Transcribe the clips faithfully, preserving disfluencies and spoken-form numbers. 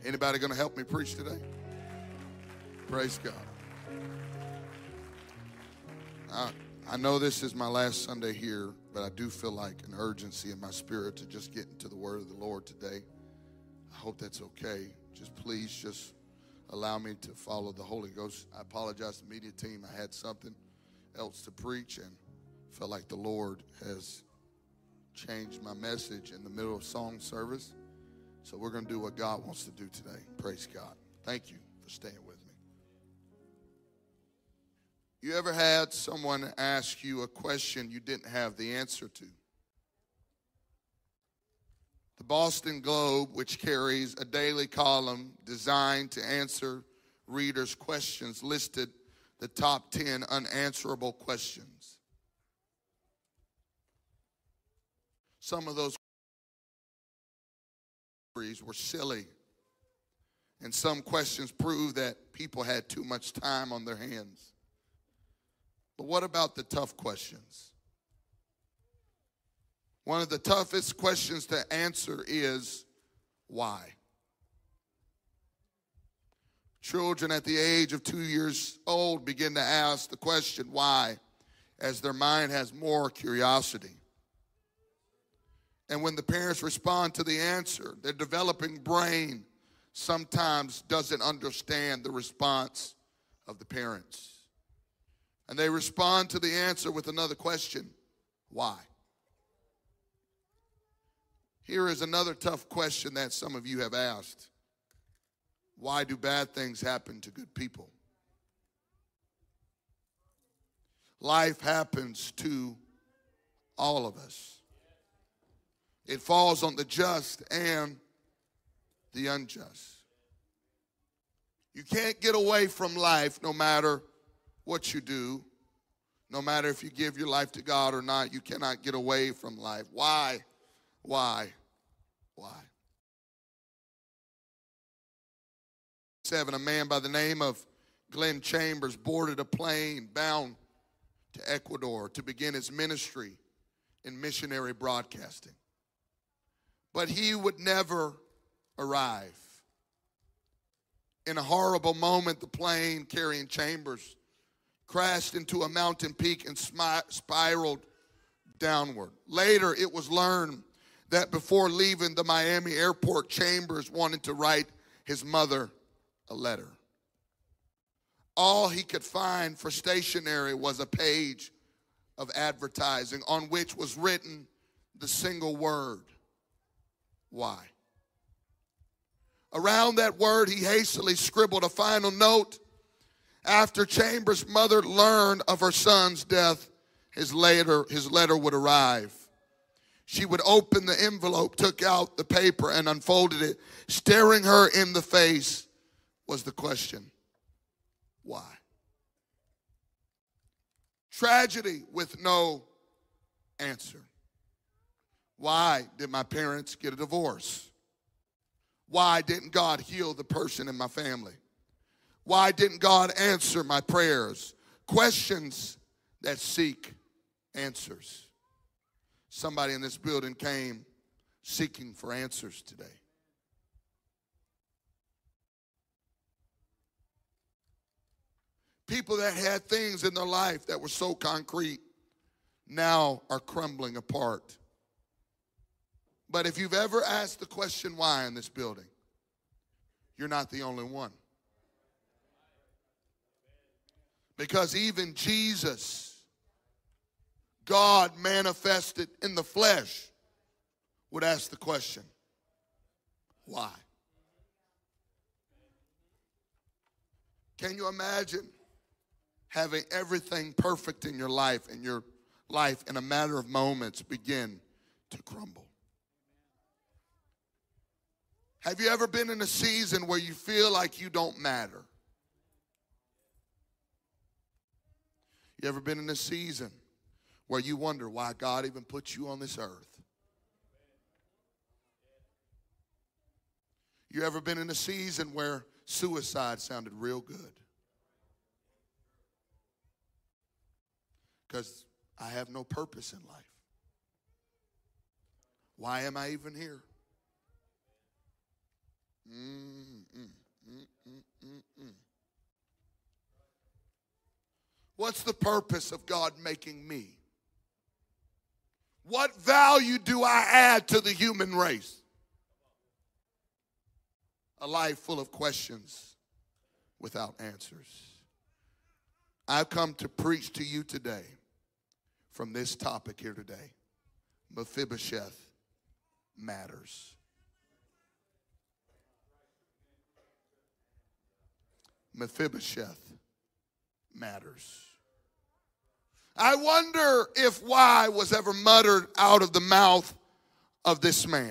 Anybody going to help me preach today? Praise God. I, I know this is my last Sunday here, but I do feel like an urgency in my spirit to just get into the word of the Lord today. I hope that's okay. Just please just allow me to follow the Holy Ghost. I apologize to the media team. I had something else to preach and felt like the Lord has changed my message in the middle of song service. So we're going to do what God wants to do today. Praise God. Thank you for staying with me. You ever had someone ask you a question you didn't have the answer to? The Boston Globe, which carries a daily column designed to answer readers' questions, listed the top ten unanswerable questions. Some of those were silly, and some questions prove that people had too much time on their hands. But what about the tough questions? One of the toughest questions to answer is why? Children at the age of two years old begin to ask the question why, as their mind has more curiosity. And when the parents respond to the answer, their developing brain sometimes doesn't understand the response of the parents. And they respond to the answer with another question, why? Here is another tough question that some of you have asked. Why do bad things happen to good people? Life happens to all of us. It falls on the just and the unjust. You can't get away from life no matter what you do. No matter if you give your life to God or not, you cannot get away from life. Why? Why? Why? Seven, a man by the name of Glenn Chambers boarded a plane bound to Ecuador to begin his ministry in missionary broadcasting. But he would never arrive. In a horrible moment, the plane carrying Chambers crashed into a mountain peak and spiraled downward. Later, it was learned that before leaving the Miami airport, Chambers wanted to write his mother a letter. All he could find for stationery was a page of advertising on which was written the single word, why? Around that word, he hastily scribbled a final note. After Chambers' mother learned of her son's death, his letter, his letter would arrive. She would open the envelope, took out the paper, and unfolded it. Staring her in the face was the question, why? Tragedy with no answer. Why did my parents get a divorce? Why didn't God heal the person in my family? Why didn't God answer my prayers? Questions that seek answers. Somebody in this building came seeking for answers today. People that had things in their life that were so concrete now are crumbling apart. But if you've ever asked the question why in this building, you're not the only one. Because even Jesus, God manifested in the flesh, would ask the question, why? Can you imagine having everything perfect in your life and your life in a matter of moments begin to crumble? Have you ever been in a season where you feel like you don't matter? You ever been in a season where you wonder why God even put you on this earth? You ever been in a season where suicide sounded real good? Because I have no purpose in life. Why am I even here? Mm. What's the purpose of God making me? What value do I add to the human race? A life full of questions without answers. I've come to preach to you today from this topic here today. Mephibosheth matters. Mephibosheth matters. I wonder if why was ever muttered out of the mouth of this man.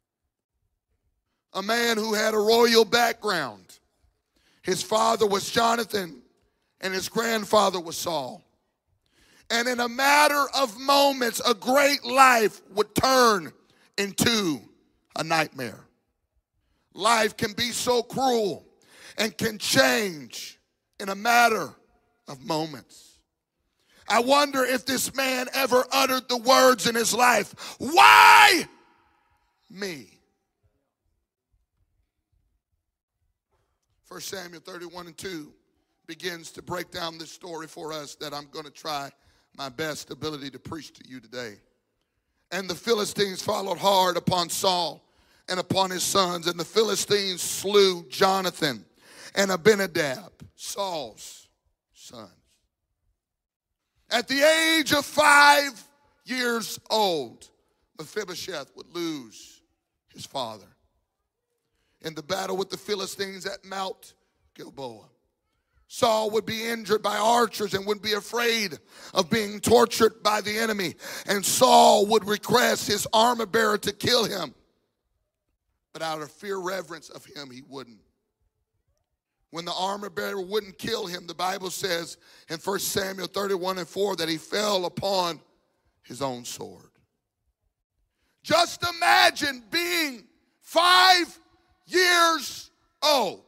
A man who had a royal background. His father was Jonathan and his grandfather was Saul. And in a matter of moments, a great life would turn into a nightmare. Life can be so cruel and can change in a matter of moments. I wonder if this man ever uttered the words in his life, "Why me?" First Samuel thirty-one and two begins to break down this story for us that I'm going to try my best ability to preach to you today. And the Philistines followed hard upon Saul and upon his sons, and the Philistines slew Jonathan and Abinadab, Saul's sons. At the age of five years old, Mephibosheth would lose his father in the battle with the Philistines at Mount Gilboa. Saul would be injured by archers and would be afraid of being tortured by the enemy. And Saul would request his armor bearer to kill him. But out of fear, reverence of him, he wouldn't. When the armor bearer wouldn't kill him, the Bible says in First Samuel thirty-one and four that he fell upon his own sword. Just imagine being five years old.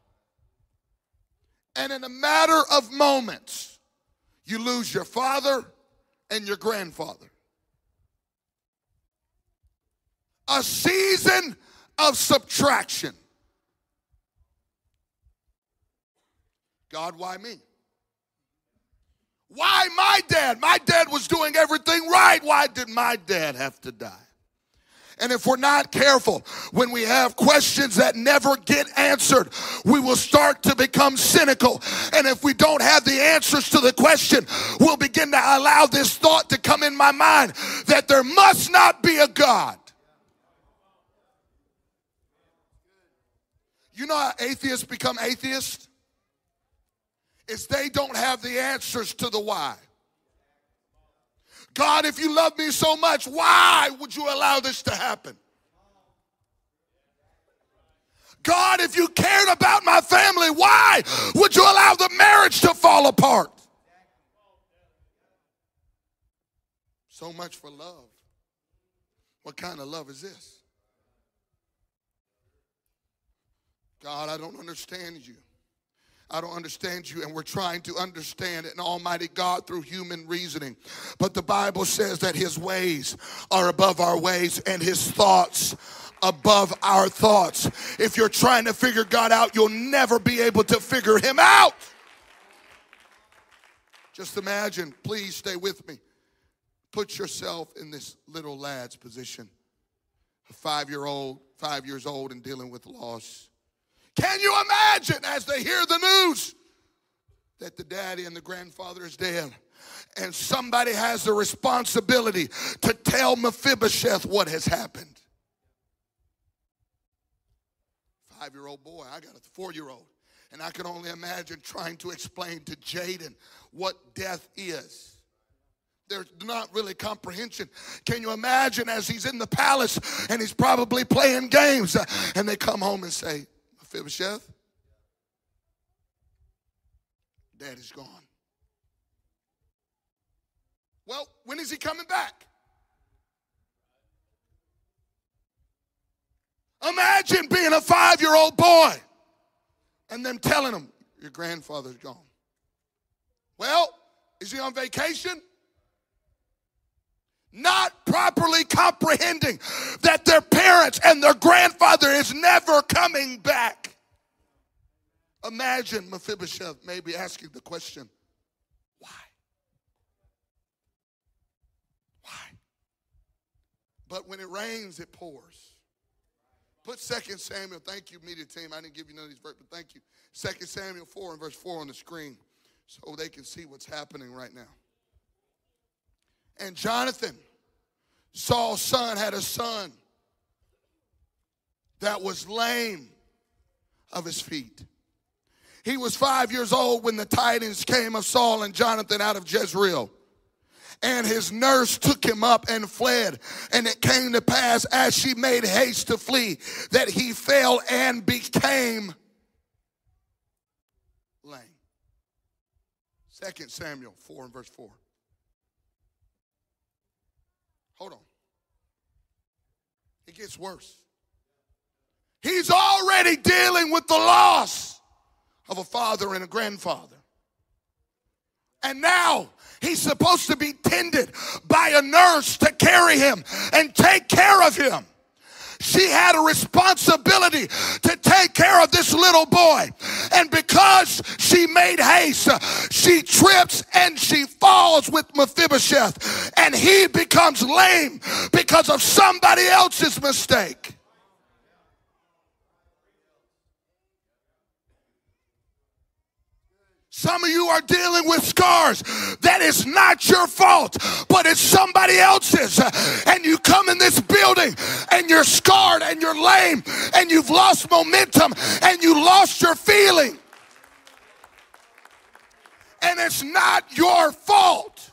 And in a matter of moments, you lose your father and your grandfather. A season of subtraction. God, why me? Why my dad? My dad was doing everything right. Why did my dad have to die? And if we're not careful, when we have questions that never get answered, we will start to become cynical. And if we don't have the answers to the question, we'll begin to allow this thought to come in my mind that there must not be a God. You know how atheists become atheists? It's they don't have the answers to the why. God, if you love me so much, why would you allow this to happen? God, if you cared about my family, why would you allow the marriage to fall apart? So much for love. What kind of love is this? God, I don't understand you. I don't understand you, and we're trying to understand an almighty God through human reasoning. But the Bible says that his ways are above our ways and his thoughts above our thoughts. If you're trying to figure God out, you'll never be able to figure him out. Just imagine, please stay with me. Put yourself in this little lad's position. A five-year-old, five years old and dealing with loss. Can you imagine as they hear the news that the daddy and the grandfather is dead and somebody has the responsibility to tell Mephibosheth what has happened? Five-year-old boy, I got a four-year-old, and I can only imagine trying to explain to Jaden what death is. There's not really comprehension. Can you imagine as he's in the palace and he's probably playing games and they come home and say, Mephibosheth, Daddy's gone. Well, when is he coming back? Imagine being a five-year-old boy and them telling him, your grandfather's gone. Well, is he on vacation? Not properly comprehending that their parents and their grandfather is never coming back. Imagine Mephibosheth maybe asking the question, Why? Why? But when it rains, it pours. Put Second Samuel, thank you, media team. I didn't give you none of these verses, but thank you. Second Samuel four and verse four on the screen so they can see what's happening right now. And Jonathan, Saul's son, had a son that was lame of his feet. He was five years old when the tidings came of Saul and Jonathan out of Jezreel. And his nurse took him up and fled. And it came to pass, as she made haste to flee, that he fell and became lame. Second Samuel four and verse four. Hold on. It gets worse. He's already dealing with the loss of a father and a grandfather. And now he's supposed to be tended by a nurse to carry him and take care of him. She had a responsibility to take care of this little boy. And because she made haste, she trips and she falls with Mephibosheth. And he becomes lame because of somebody else's mistake. Some of you are dealing with scars that is not your fault, but it's somebody else's. And you come in this building and you're scarred and you're lame and you've lost momentum and you lost your feeling. And it's not your fault,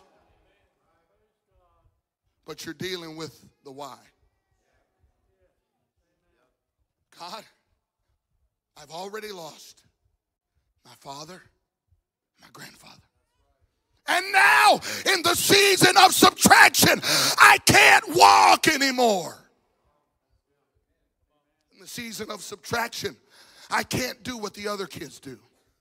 but you're dealing with the why. God, I've already lost my father, my grandfather. And now, in the season of subtraction, I can't walk anymore. In the season of subtraction, I can't do what the other kids do.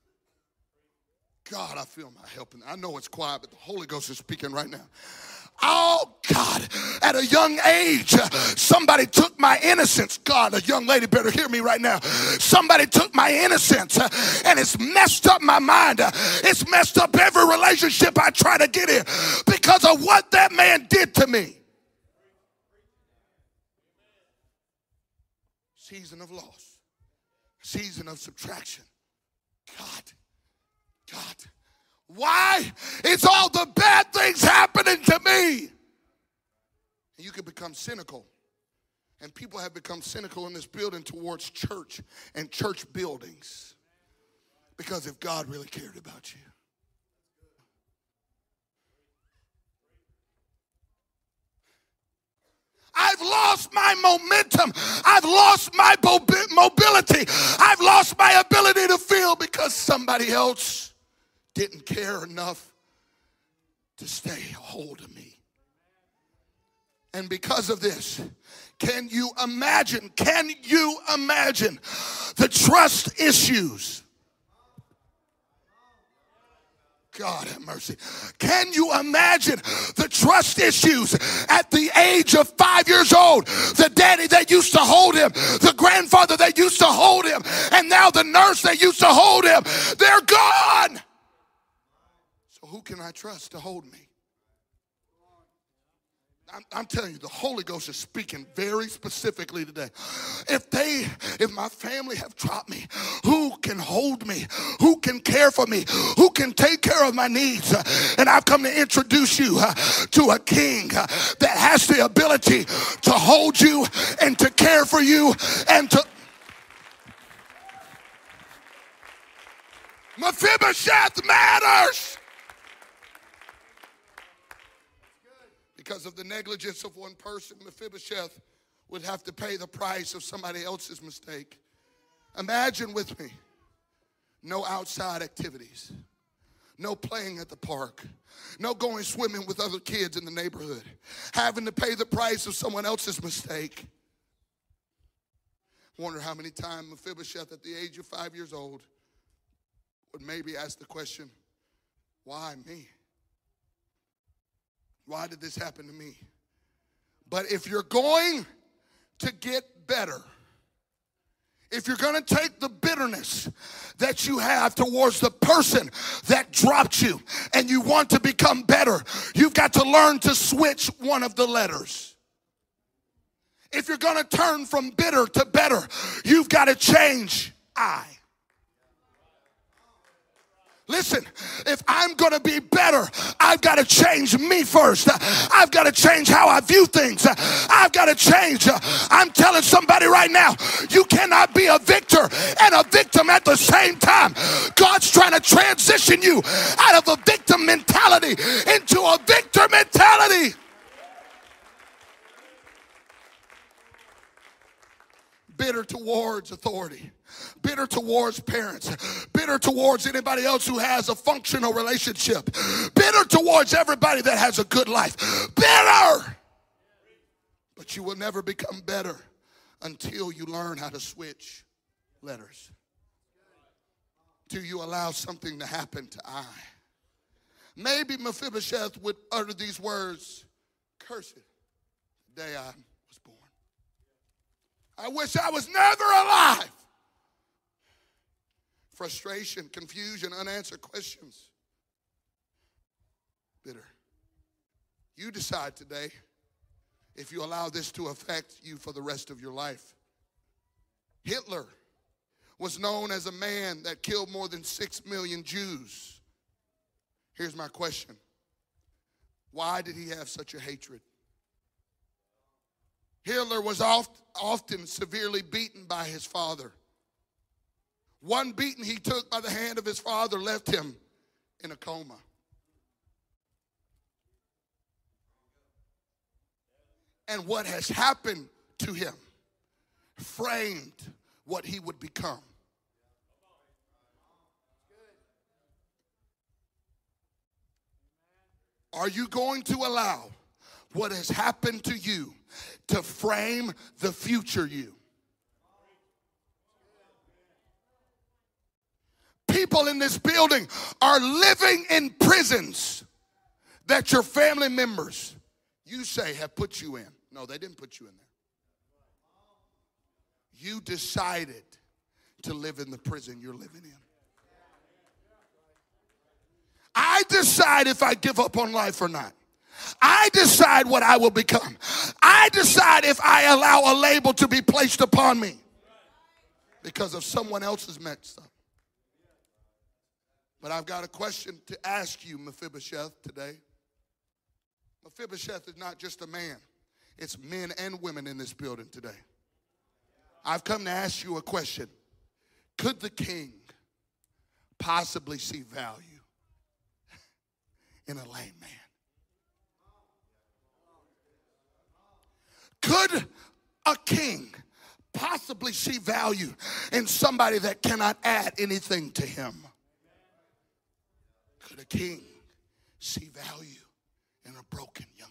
God, I feel my helping. I know it's quiet, but the Holy Ghost is speaking right now. Oh, God, at a young age, somebody took my innocence. God, a young lady better hear me right now. Somebody took my innocence, and it's messed up my mind. It's messed up every relationship I try to get in because of what that man did to me. Season of loss. Season of subtraction. God, God. Why? It's all the bad things happening to me. And you can become cynical. And people have become cynical in this building towards church and church buildings. Because if God really cared about you. I've lost my momentum. I've lost my mobility. I've lost my ability to feel because somebody else didn't care enough to stay a hold of me. And because of this, can you imagine, can you imagine the trust issues? God have mercy. Can you imagine the trust issues at the age of five years old? The daddy that used to hold him, the grandfather that used to hold him, and now the nurse that used to hold him, they're gone. Who can I trust to hold me? I'm, I'm telling you, the Holy Ghost is speaking very specifically today. If they, if my family have dropped me, who can hold me? Who can care for me? Who can take care of my needs? And I've come to introduce you uh, to a king uh, that has the ability to hold you and to care for you and to... Mephibosheth matters. Because of the negligence of one person, Mephibosheth would have to pay the price of somebody else's mistake. Imagine with me, no outside activities, no playing at the park, no going swimming with other kids in the neighborhood, having to pay the price of someone else's mistake. I wonder how many times Mephibosheth at the age of five years old would maybe ask the question, why me? Why did this happen to me? But if you're going to get better, if you're going to take the bitter bitterness that you have towards the person that dropped you and you want to become better, you've got to learn to switch one of the letters. If you're going to turn from bitter to better, you've got to change I. Listen, if I'm going to be better, I've got to change me first. I've got to change how I view things. I've got to change. I'm telling somebody right now, you cannot be a victor and a victim at the same time. God's trying to transition you out of a victim mentality into a victor mentality. Bitter towards authority. Bitter towards parents, bitter towards anybody else who has a functional relationship, bitter towards everybody that has a good life, bitter. But you will never become better until you learn how to switch letters. Till you allow something to happen to I. Maybe Mephibosheth would utter these words, "Cursed the day I was born. I wish I was never alive." Frustration, confusion, unanswered questions. Bitter. You decide today if you allow this to affect you for the rest of your life. Hitler was known as a man that killed more than six million Jews. Here's my question. Why did he have such a hatred? Hitler was oft, often severely beaten by his father. One beating he took by the hand of his father left him in a coma. And what has happened to him framed what he would become. Are you going to allow what has happened to you to frame the future you? People in this building are living in prisons that your family members, you say, have put you in. No, they didn't put you in there. You decided to live in the prison you're living in. I decide if I give up on life or not. I decide what I will become. I decide if I allow a label to be placed upon me because of someone else's messed up. But I've got a question to ask you, Mephibosheth, today. Mephibosheth is not just a man. It's men and women in this building today. I've come to ask you a question. Could the king possibly see value in a lame man? Could a king possibly see value in somebody that cannot add anything to him? Could a king see value in a broken young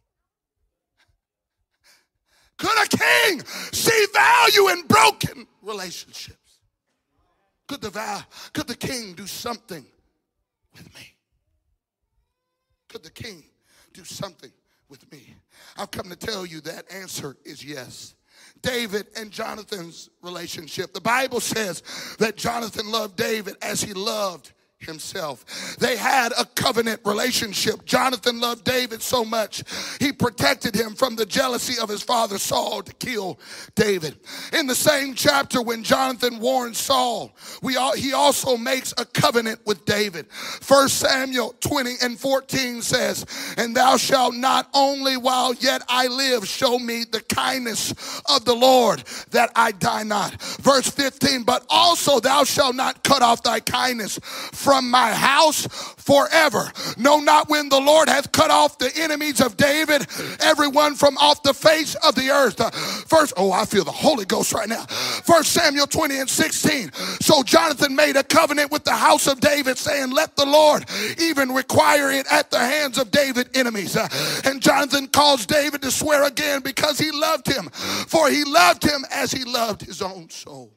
lady? Could a king see value in broken relationships? Could the, vow, could the king do something with me? Could the king do something with me? I've come to tell you that answer is yes. David and Jonathan's relationship. The Bible says that Jonathan loved David as he loved himself. They had a covenant relationship. Jonathan loved David so much, he protected him from the jealousy of his father Saul to kill David. In the same chapter when Jonathan warned Saul, we all, he also makes a covenant with David. First Samuel twenty and fourteen says, "And thou shalt not only while yet I live show me the kindness of the Lord, that I die not." Verse fifteen, "But also thou shalt not cut off thy kindness from from my house forever. No, not when the Lord hath cut off the enemies of David, everyone from off the face of the earth." Uh, first, oh, I feel the Holy Ghost right now. First Samuel twenty and sixteen. "So Jonathan made a covenant with the house of David, saying, let the Lord even require it at the hands of David's enemies. Uh, and Jonathan caused David to swear again because he loved him, for he loved him as he loved his own soul."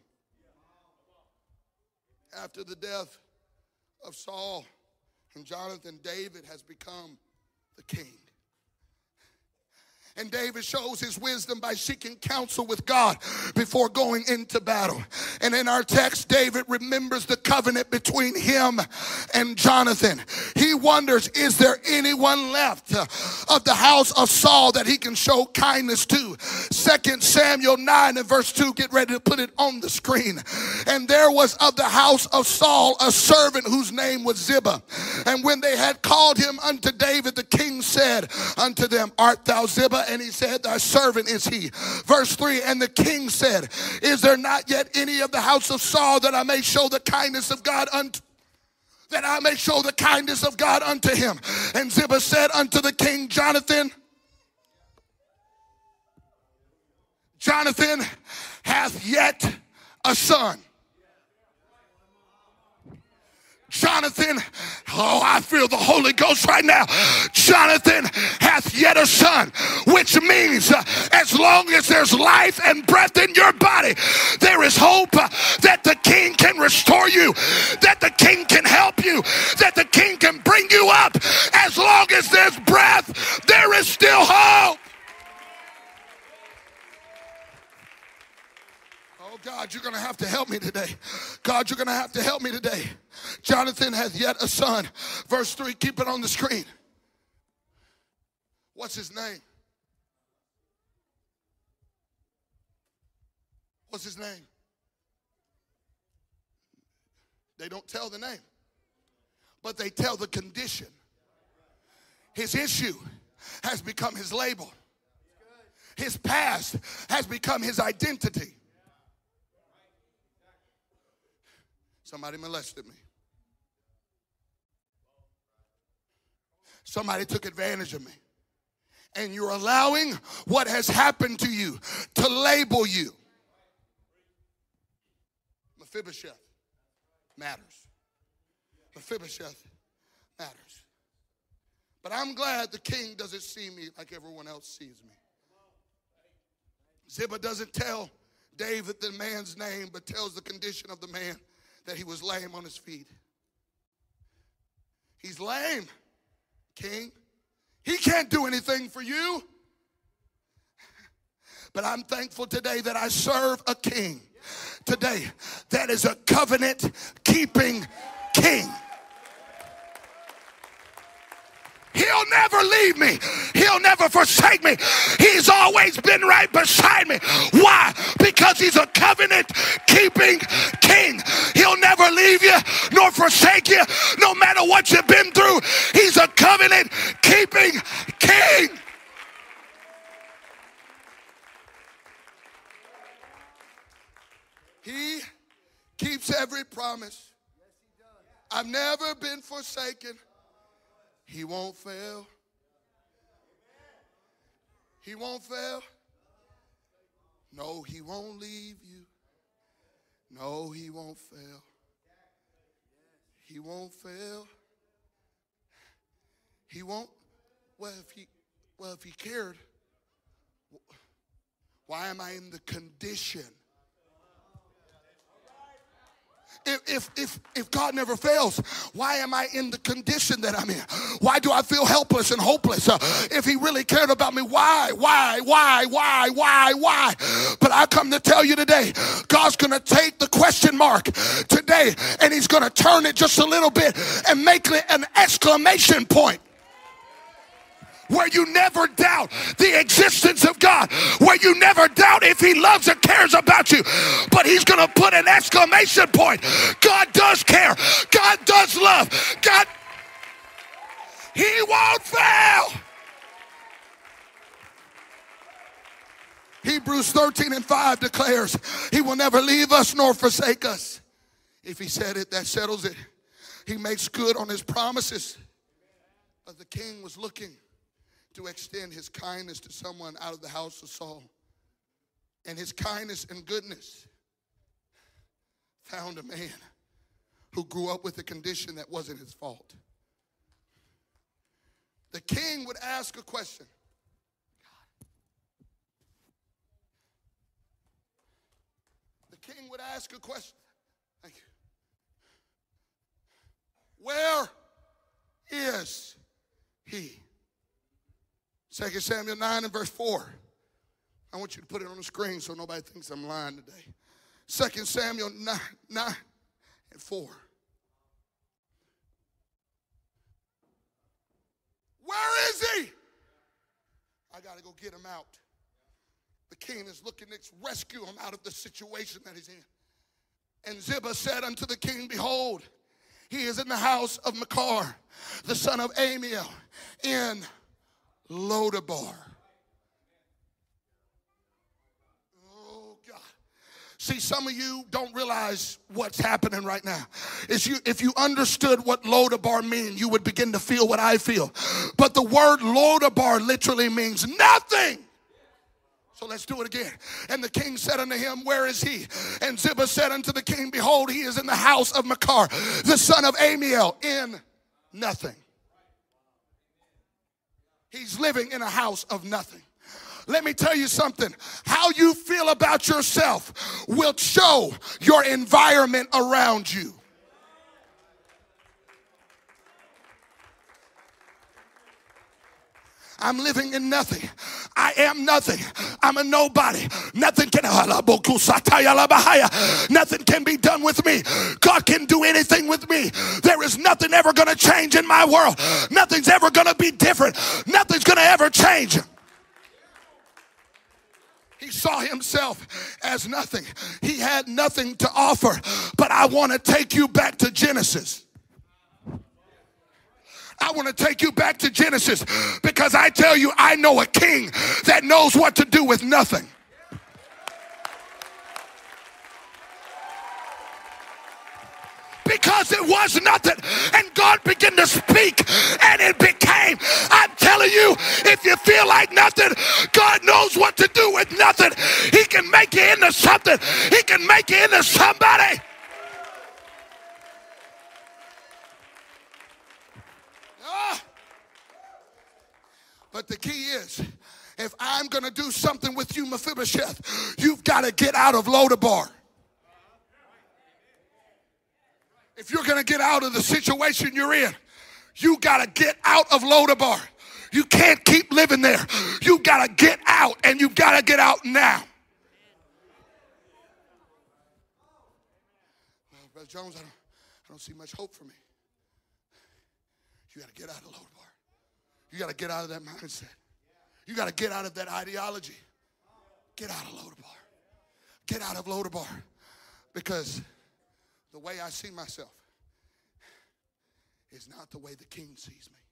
After the death of Saul and Jonathan, David has become the king. And David shows his wisdom by seeking counsel with God before going into battle. And in our text, David remembers the covenant between him and Jonathan. He wonders, is there anyone left of the house of Saul that he can show kindness to? Second Samuel nine and verse two, get ready to put it on the screen. And there was of the house of Saul a servant whose name was Ziba. And when they had called him unto David, the king said unto them, art thou Ziba? And he said, thy servant is he. Verse three, and the king said, is there not yet any of the house of Saul that I may show the kindness of God unto that I may show the kindness of God unto him? And Ziba said unto the king, Jonathan, Jonathan hath yet a son. Jonathan, oh, I feel the Holy Ghost right now. Jonathan hath yet a son, which means uh, as long as there's life and breath in your body, there is hope uh, that the king can restore you, that the king can help you, that the king can bring you up. As long as there's breath, there is still hope. Oh, God, you're going to have to help me today. God, you're going to have to help me today. Jonathan hath yet a son. Verse three, keep it on the screen. What's his name? What's his name? They don't tell the name, but they tell the condition. His issue has become his label. His past has become his identity. Somebody molested me. Somebody took advantage of me. And you're allowing what has happened to you to label you. Mephibosheth matters. Mephibosheth matters. But I'm glad the king doesn't see me like everyone else sees me. Ziba doesn't tell David the man's name, but tells the condition of the man, that he was lame on his feet. He's lame, king. He can't do anything for you. But I'm thankful today that I serve a king today that is a covenant-keeping king. He'll never leave me. He'll never forsake me. He's always been right beside me. Why? Because he's a covenant-keeping king. He'll never leave you nor forsake you, no matter what you've been through. He's a covenant-keeping king. He keeps every promise. I've never been forsaken. He won't fail. He won't fail. No, he won't leave you. No, he won't fail. He won't fail. He won't. Well, if he, well, if he cared, why am I in the condition? If, if, if, if God never fails, why am I in the condition that I'm in? Why do I feel helpless and hopeless? Uh, if he really cared about me, why, why, why, why, why, why? But I come to tell you today, God's going to take the question mark today and he's going to turn it just a little bit and make it an exclamation point. Where you never doubt the existence of God, where you never doubt if he loves and cares about you, but he's going to put an exclamation point. God does care. God does love. God, he won't fail. Hebrews thirteen and five declares he will never leave us nor forsake us. If he said it, that settles it. He makes good on his promises. But the king was looking to extend his kindness to someone out of the house of Saul. And his kindness and goodness found a man who grew up with a condition that wasn't his fault. The king would ask a question. The king would ask a question. Thank you. Where is he? Second Samuel nine and verse four. I want you to put it on the screen so nobody thinks I'm lying today. Second Samuel nine, nine and four. Where is he? I got to go get him out. The king is looking to rescue him out of the situation that he's in. And Ziba said unto the king, behold, he is in the house of Machir, the son of Amiel, in Lodabar. Oh, God. See, some of you don't realize what's happening right now. Is you, if you understood what Lodabar means, you would begin to feel what I feel. But the word Lodabar literally means nothing. So let's do it again. And the king said unto him, where is he? And Ziba said unto the king, behold, he is in the house of Machir, the son of Amiel, in nothing. He's living in a house of nothing. Let me tell you something. How you feel about yourself will show your environment around you. I'm living in nothing. I am nothing. I'm a nobody. Nothing can nothing can be done with me. God can do anything with me. There is nothing ever going to change in my world. Nothing's ever going to be different. Nothing's going to ever change. He saw himself as nothing. He had nothing to offer. But I want to take you back to Genesis. I want to take you back to Genesis because I tell you, I know a king that knows what to do with nothing. Because it was nothing and God began to speak and it became. I'm telling you, if you feel like nothing, God knows what to do with nothing. He can make you into something. He can make you into somebody. But the key is, if I'm going to do something with you, Mephibosheth, you've got to get out of Lodabar. If you're going to get out of the situation you're in, you got to get out of Lodabar. You can't keep living there. You got to get out, and you've got to get out now. Well, Brother Jones, I don't, I don't see much hope for me. You got to get out of Lodabar. You got to get out of that mindset. You got to get out of that ideology. Get out of Lodabar. Get out of Lodabar. Because the way I see myself is not the way the king sees me.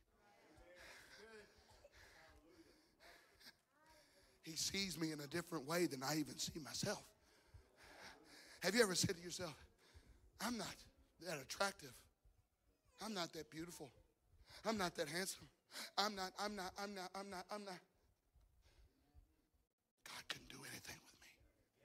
He sees me in a different way than I even see myself. Have you ever said to yourself, I'm not that attractive. I'm not that beautiful. I'm not that handsome. I'm not, I'm not, I'm not, I'm not, I'm not. God couldn't do anything with me.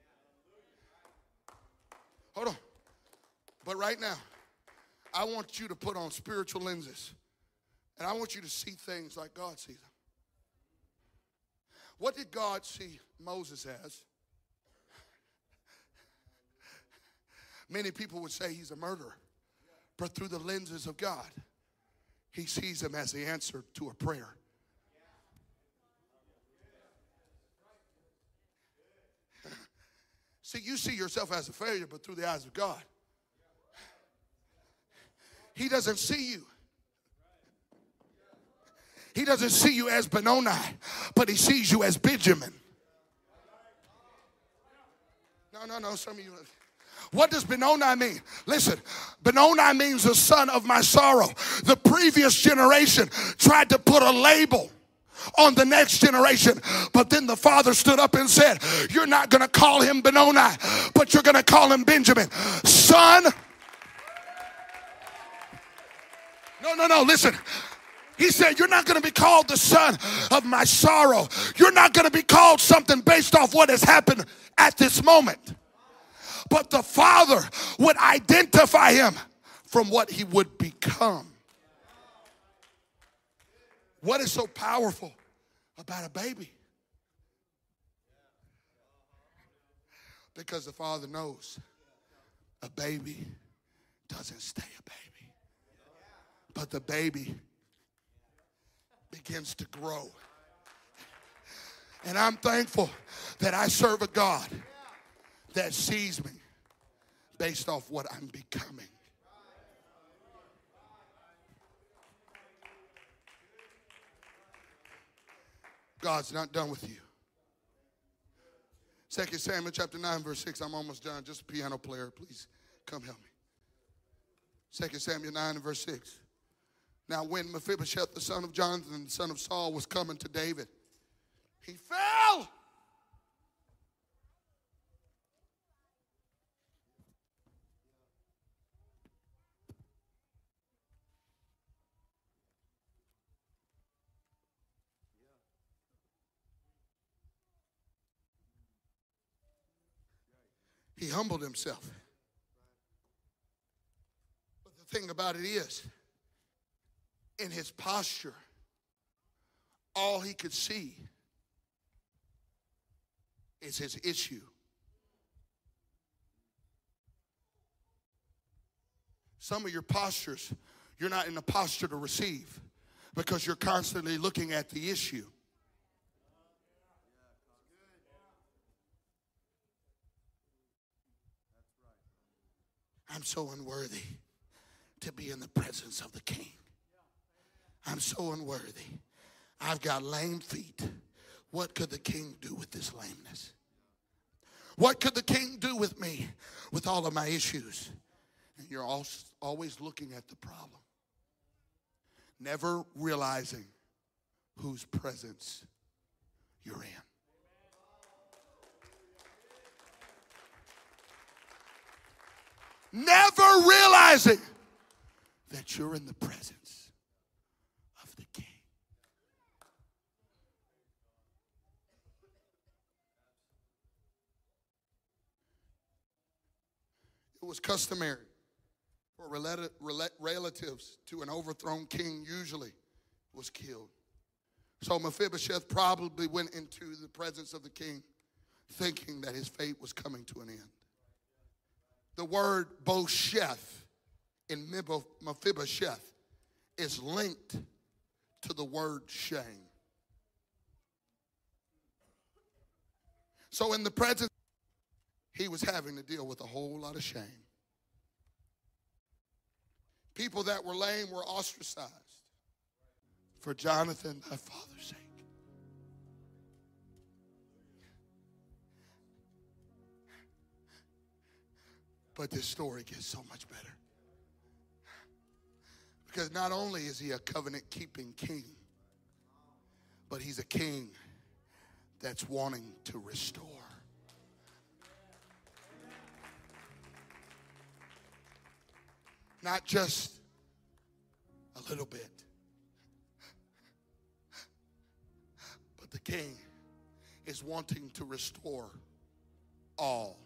Hold on. But right now, I want you to put on spiritual lenses. And I want you to see things like God sees them. What did God see Moses as? Many people would say he's a murderer. But through the lenses of God, he sees him as the answer to a prayer. See, you see yourself as a failure, but through the eyes of God. He doesn't see you. He doesn't see you as Benoni, but he sees you as Benjamin. No, no, no, some of you... What does Benoni mean? Listen, Benoni means the son of my sorrow. The previous generation tried to put a label on the next generation, but then the father stood up and said, you're not going to call him Benoni, but you're going to call him Benjamin. Son. No, no, no, listen. He said, you're not going to be called the son of my sorrow. You're not going to be called something based off what has happened at this moment. But the father would identify him from what he would become. What is so powerful about a baby? Because the father knows a baby doesn't stay a baby. But the baby begins to grow And I'm thankful that I serve a God that sees me based off what I'm becoming. God's not done with you. Second Samuel chapter nine, verse six. I'm almost done. Just a piano player, please come help me. Second Samuel nine and verse six. Now when Mephibosheth, the son of Jonathan, the son of Saul, was coming to David, he fell. He humbled himself. But the thing about it is, in his posture, all he could see is his issue. Some of your postures, you're not in a posture to receive because you're constantly looking at the issue. I'm so unworthy to be in the presence of the King. I'm so unworthy. I've got lame feet. What could the King do with this lameness? What could the King do with me with all of my issues? And you're always looking at the problem, never realizing whose presence you're in. Never realizing that you're in the presence of the King. It was customary for relatives to an overthrown king usually was killed. So Mephibosheth probably went into the presence of the king thinking that his fate was coming to an end. The word Bosheth in Mephibosheth is linked to the word shame. So in the presence, he was having to deal with a whole lot of shame. People that were lame were ostracized for Jonathan, thy father's sake. But this story gets so much better. Because not only is he a covenant-keeping king, but he's a king that's wanting to restore. Not just a little bit, but the king is wanting to restore all.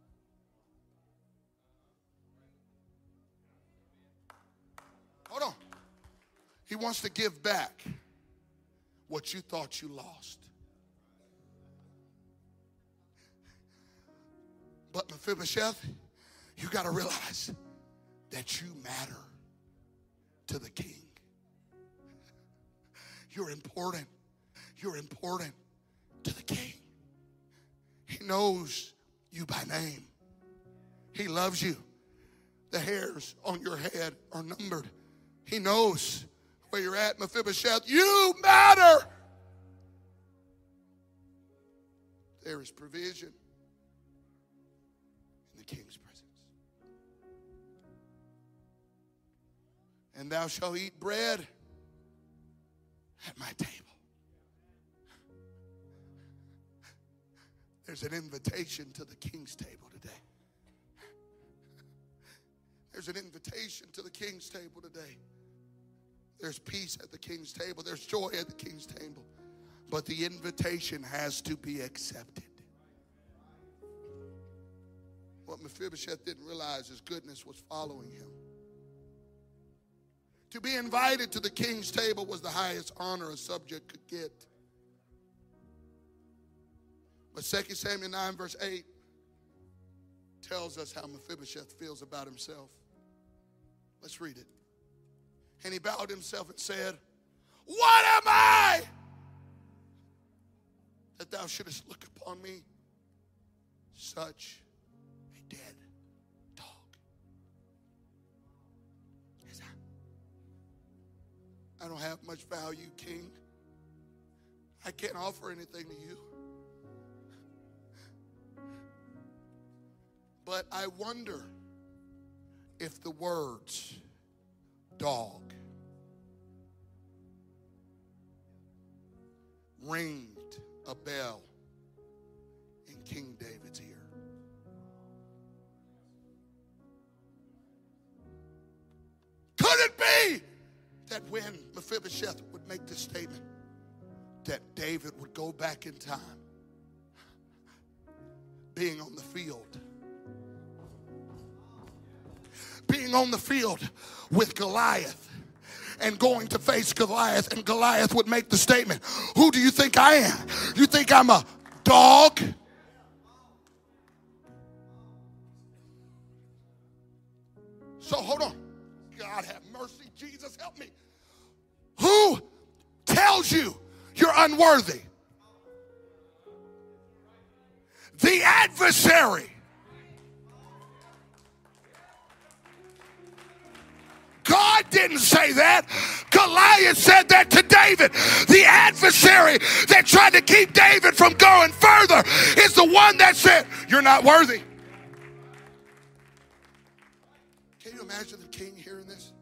Hold on. He wants to give back what you thought you lost. But Mephibosheth, you got to realize that you matter to the king. You're important. You're important to the king. He knows you by name. He loves you. The hairs on your head are numbered. He knows where you're at, Mephibosheth. You matter. There is provision in the king's presence. And thou shalt eat bread at my table. There's an invitation to the king's table today. There's an invitation to the king's table today. There's peace at the king's table. There's joy at the king's table. But the invitation has to be accepted. What Mephibosheth didn't realize is goodness was following him. To be invited to the king's table was the highest honor a subject could get. But Second Samuel nine verse eight tells us how Mephibosheth feels about himself. Let's read it. And he bowed himself and said, what am I? that thou shouldest look upon me, such a dead dog. I don't have much value, King. I can't offer anything to you. But I wonder if the words dog ringed a bell in King David's ear. Could it be that when Mephibosheth would make this statement, that David would go back in time, being on the field, being on the field with Goliath, and going to face Goliath, and Goliath would make the statement, who do you think I am? You think I'm a dog? So hold on. God have mercy. Jesus, help me. Who tells you you're unworthy? The adversary. God didn't say that. Goliath said that to David. The adversary that tried to keep David from going further is the one that said, you're not worthy. Can you imagine the king hearing this?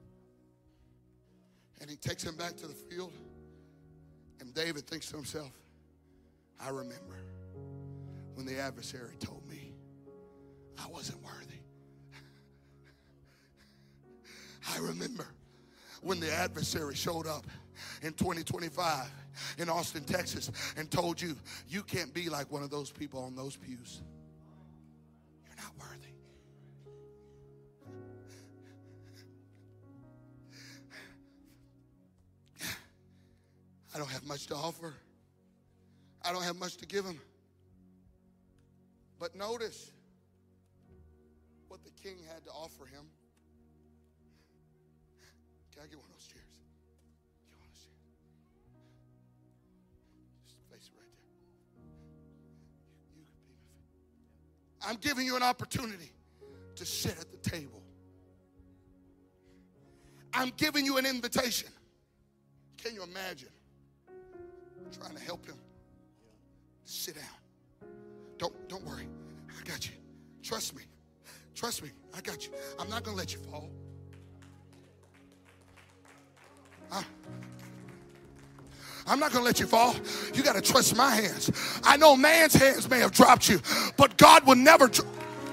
And he takes him back to the field. And David thinks to himself, I remember when the adversary told me I wasn't worthy. I remember when the adversary showed up in twenty twenty-five in Austin, Texas, and told you, you can't be like one of those people on those pews. You're not worthy. I don't have much to offer. I don't have much to give him. But notice what the king had to offer him. Can I get one of those chairs? Get one of those chairs. Just face it right there. You, you could be my friend. I'm giving you an opportunity to sit at the table. I'm giving you an invitation. Can you imagine trying to help him? Sit down. Don't, don't worry. I got you. Trust me. Trust me. I got you. I'm not going to let you fall. I'm not going to let you fall. You got to trust my hands. I know man's hands may have dropped you, but God will never dro-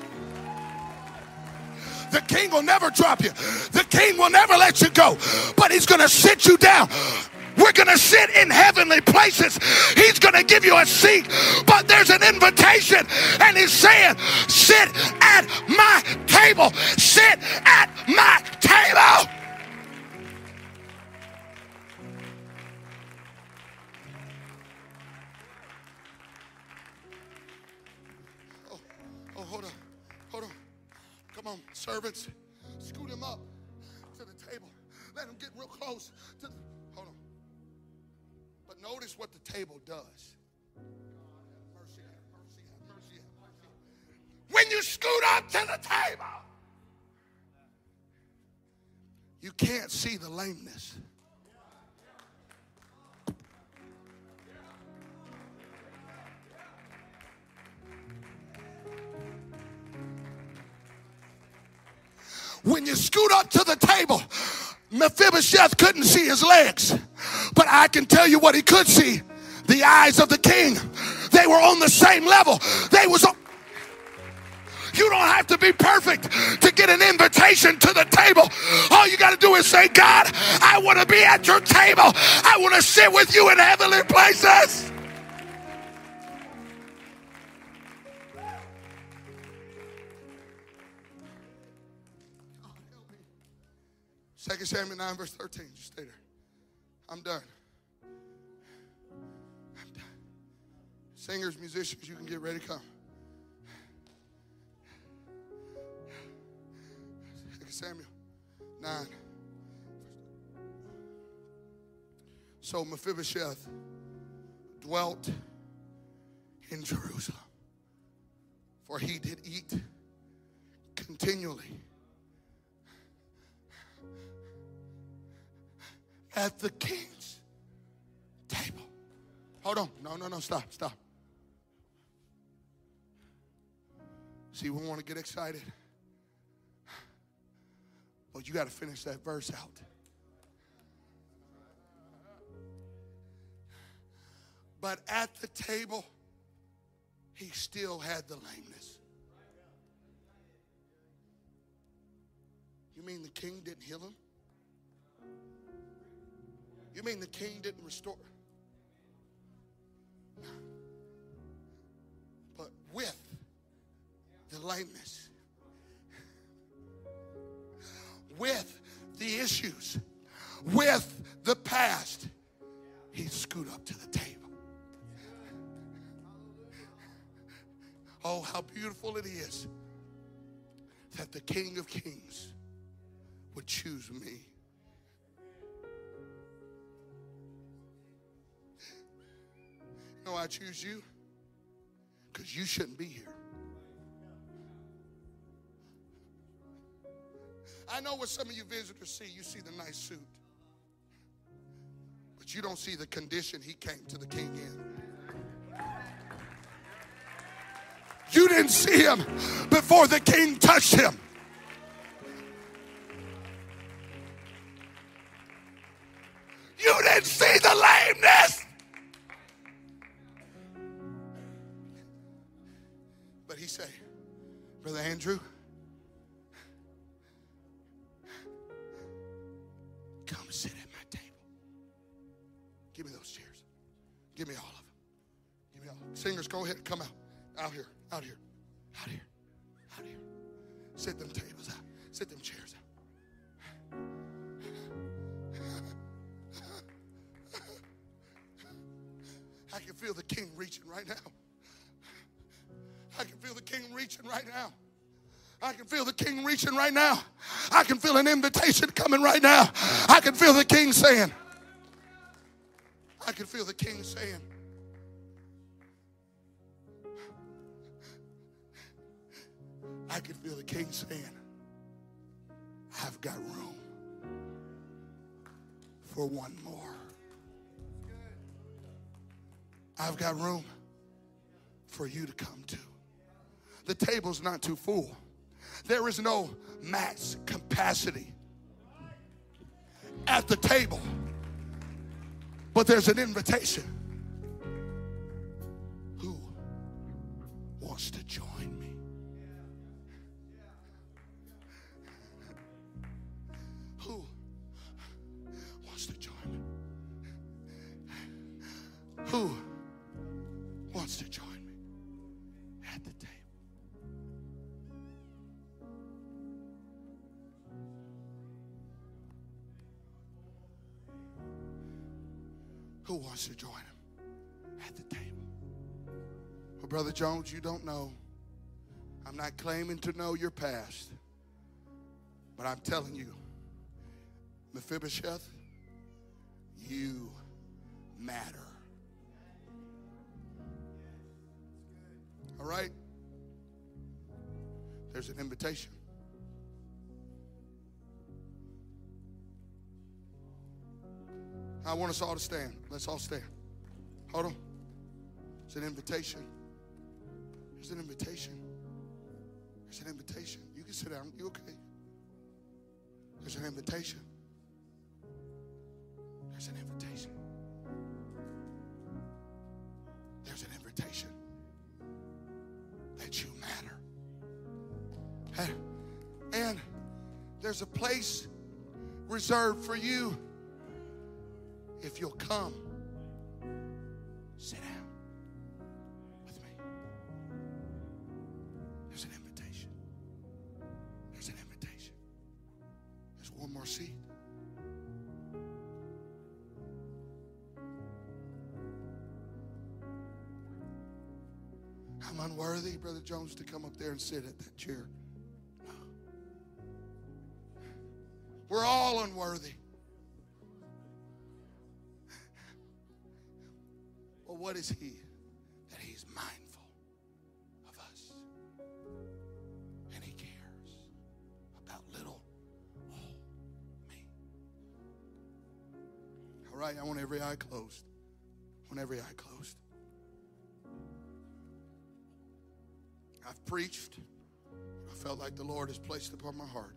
The king will never drop you. The king will never let you go, but he's going to sit you down. We're going to sit in heavenly places. He's going to give you a seat, but there's an invitation, and he's saying, sit at my table. Sit at my table. Servants, scoot him up to the table. Let him get real close to the, hold on. But notice what the table does. Mercy, mercy, mercy, mercy. When you scoot up to the table, you can't see the lameness. When you scoot up to the table, Mephibosheth couldn't see his legs, but I can tell you what he could see. The eyes of the king. They were on the same level. They was. You don't have to be perfect to get an invitation to the table. All you got to do is say, God, I want to be at your table. I want to sit with you in heavenly places. Second Samuel nine, verse thirteen. Just stay there. I'm done. I'm done. Singers, musicians, you can get ready to come. Second Samuel nine. So Mephibosheth dwelt in Jerusalem. For he did eat continually at the king's table. Hold on. No, no, no. Stop, stop. See, we want to get excited. But you got to finish that verse out. But at the table, he still had the lameness. You mean the king didn't heal him? You mean the king didn't restore? No. But with the lameness, with the issues, with the past, he'd scoot up to the table. Oh, how beautiful it is that the King of Kings would choose me. You know why I choose you? Because you shouldn't be here. I know what some of you visitors see. You see the nice suit. But you don't see the condition he came to the king in. You didn't see him before the king touched him. You didn't see the lameness. But he said, Brother Andrew, come sit at my table. Give me those chairs. Give me all of them. Give me all. Singers, go ahead. Come out. Out here. Out here. Out here. Out here. Sit them tables out. Sit them chairs out. I can feel the king reaching right now. I can feel the king reaching right now. I can feel the king reaching right now. I can feel an invitation coming right now. I can feel the king saying, I can feel the king saying, I can feel the king saying, I've got room for one more. I've got room for you to come to. The table's not too full. There is no max capacity at the table, but there's an invitation. Who wants to join me? Who wants to join me? Who wants to join me at the table? Who wants to join him at the table? Well, Brother Jones, you don't know. I'm not claiming to know your past, but I'm telling you, Mephibosheth, you matter. All right? There's an invitation. I want us all to stand. Let's all stand. Hold on. It's an invitation. There's an invitation. There's an invitation. You can sit down. You okay? There's an invitation. There's an invitation. There's an invitation that you matter. And there's a place reserved for you if you'll come. Sit down with me. There's an invitation. There's an invitation. There's one more seat. I'm unworthy, Brother Jones, to come up there and sit at that chair. No. We're all unworthy. Well, what is he that he's mindful All right, I want every eye closed. I want every eye closed. I've preached. I felt like the Lord has placed upon my heart.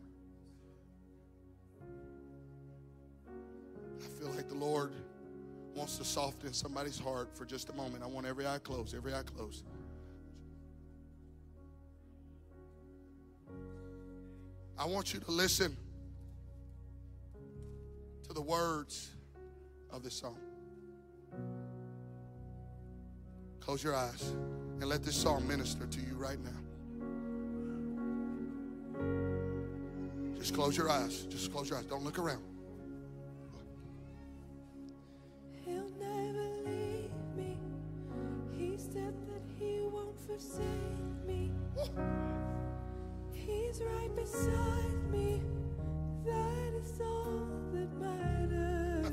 I feel like the Lord wants to soften somebody's heart for just a moment. I want every eye closed, every eye closed. I want you to listen to the words of this song. Close your eyes and let this song minister to you right now. Just close your eyes. Just close your eyes. Don't look around. He'll never leave me. He said that he won't forsake me. He's right beside me. That is all that matters.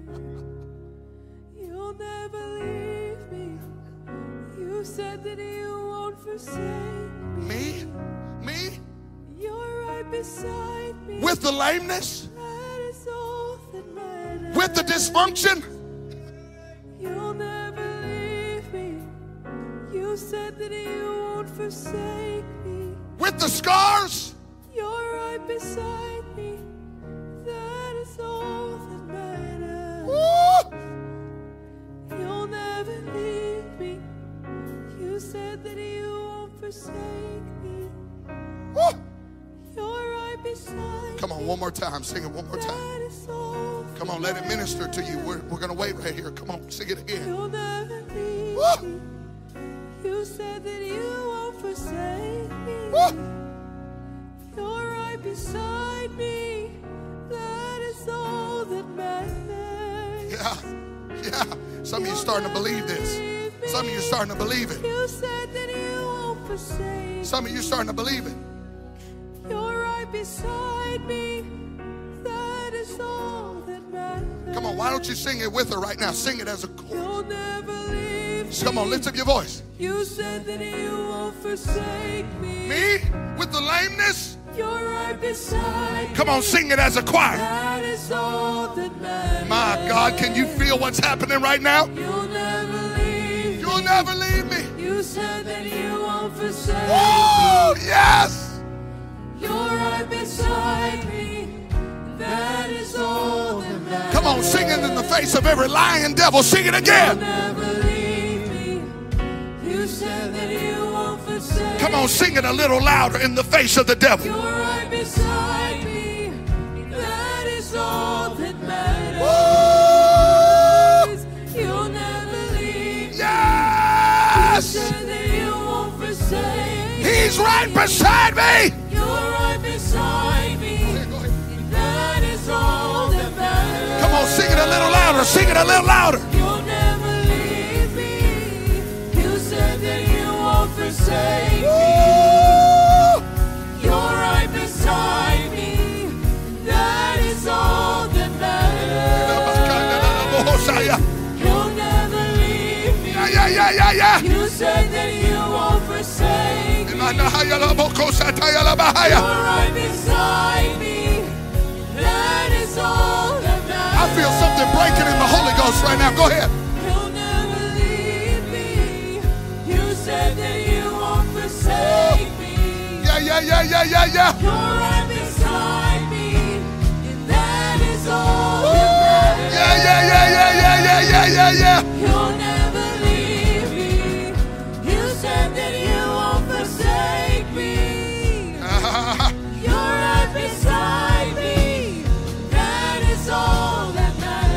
You'll never leave me. You said that you won't forsake me. Me? Me? You're right beside me. With the lameness? That is all that matters. With the dysfunction? You'll never leave me. You said that you won't forsake me. With the scars? You're right beside me. That is all that matters. Woo! You'll never leave me. You said that you won't forsake me. Woo! You're right beside me. Come on, one more time. Sing it one more time. That is all. Come on, let it minister to you. We're, we're going to wait right here. Come on, sing it again. You'll never leave Woo! me. You said that you won't forsake me. Woo! You're right beside me. That is all that matters. Yeah, yeah. Some of you starting to believe this. Some of you starting to believe it. You said that you won't forsake. Some of you starting to believe it. You're right beside me. That is all that matters. Come on, why don't you sing it with her right now? Sing it as a chorus. You'll never leave me. Come on, lift up your voice. You said that you won't forsake me. Me with the lameness? You're right beside me. Come on, sing it as a choir. That is all that matters. My God, can you feel what's happening right now? You'll never leave You'll me. never leave me. You said that you won't forsake Oh, me. yes. You're right beside me. That is all that matters. Come on, sing it in the face of every lying devil. Sing it You'll again. never leave me. You said that you won't forsake. Come on, sing it a little louder in the face of the devil. You're right beside me. That is all that matters. Woo! You'll never leave me. Yes. You said that you won't forsake. He's right beside me. You're right beside me. That is all that matters. Come on, sing it a little louder. Sing it a little louder. You'll never leave me. You said that you won't forsake me. You're right beside me. That is all that matters. You'll never leave me. Yeah, yeah, yeah, yeah, yeah. You said that you won't forsake me. You're right beside me. That is all that matters. I feel something breaking in the Holy Ghost right now. Go ahead. You'll never leave me. You said that you won't forsake me. Yeah, yeah, yeah, yeah, yeah, yeah. You're right beside me. And that is all that matters. Yeah, yeah, yeah, yeah, yeah, yeah, yeah, yeah, yeah. You'll never leave me. You said that you won't forsake me. You're right beside me. That is all that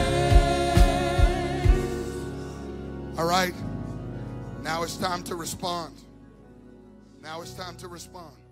matters. All right. Now it's time to respond. Now it's time to respond.